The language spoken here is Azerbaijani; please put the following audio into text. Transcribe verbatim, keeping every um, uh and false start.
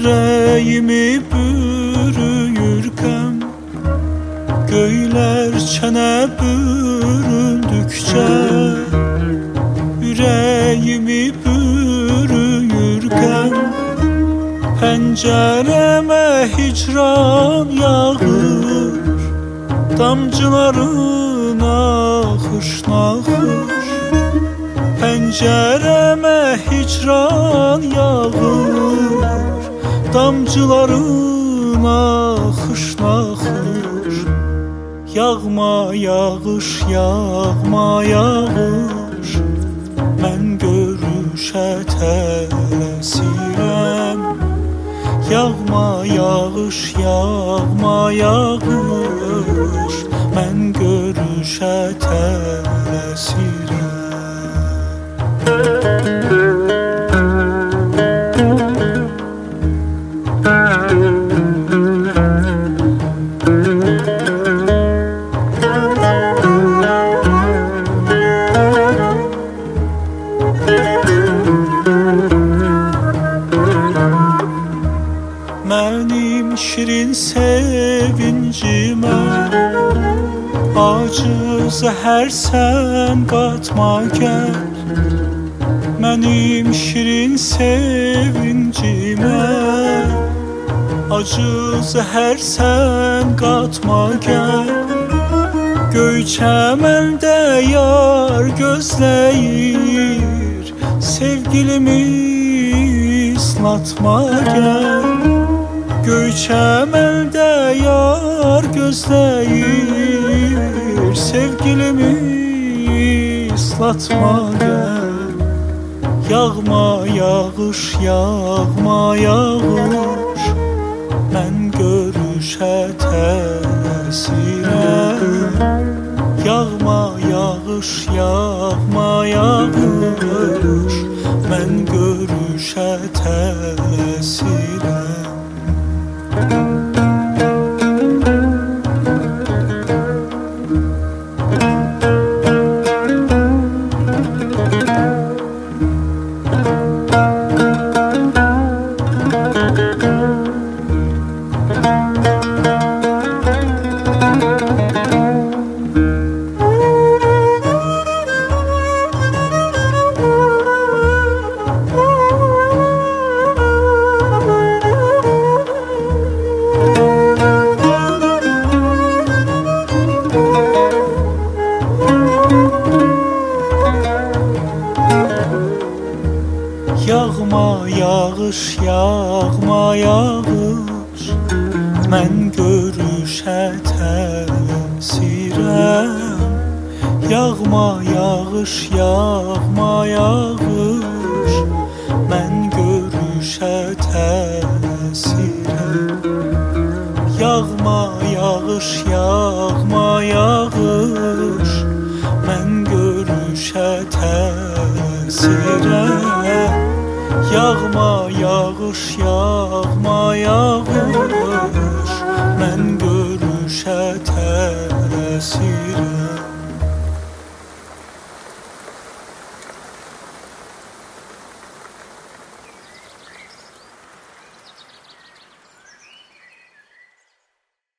Ürəyimi bürüyür qəm, göylər çənə büründükcə. Ürəyimi bürüyür qəm, pəncərəmə hicran yağır, damcıların axış naxış. Pəncərəmə hicran yağır, damcıların axış naxış. Yağma yağış, yağma yağış, mən görüşə tələsirəm. Yağma yağış, yağma yağış, mən görüşə tələsirəm. Mənim şirin sevincimə acı zəhər sən qatma gəl. Mənim şirin sevincimə acı zəhər sən qatma gəl. Göy çəməndə yar gözləyir, sevgilimi islatma gəl. Göy çəməndə yar gözləyir, sevgilimi islatma gəl. Yağma yağış, yağma yağış, mən görüşə tələsirəm. Yağma yağış, yağma yağış, mən görüşə tələsirəm. Yağma yağış, yağma yağış, mən görüşə tələsirəm. Yağma yağış, yağma yağış, mən görüşə tələsirəm. Yağma yağış, yağma yağış, mən görüşə tələsirəm. Yağma yağış, yağma yağış, mən görüşə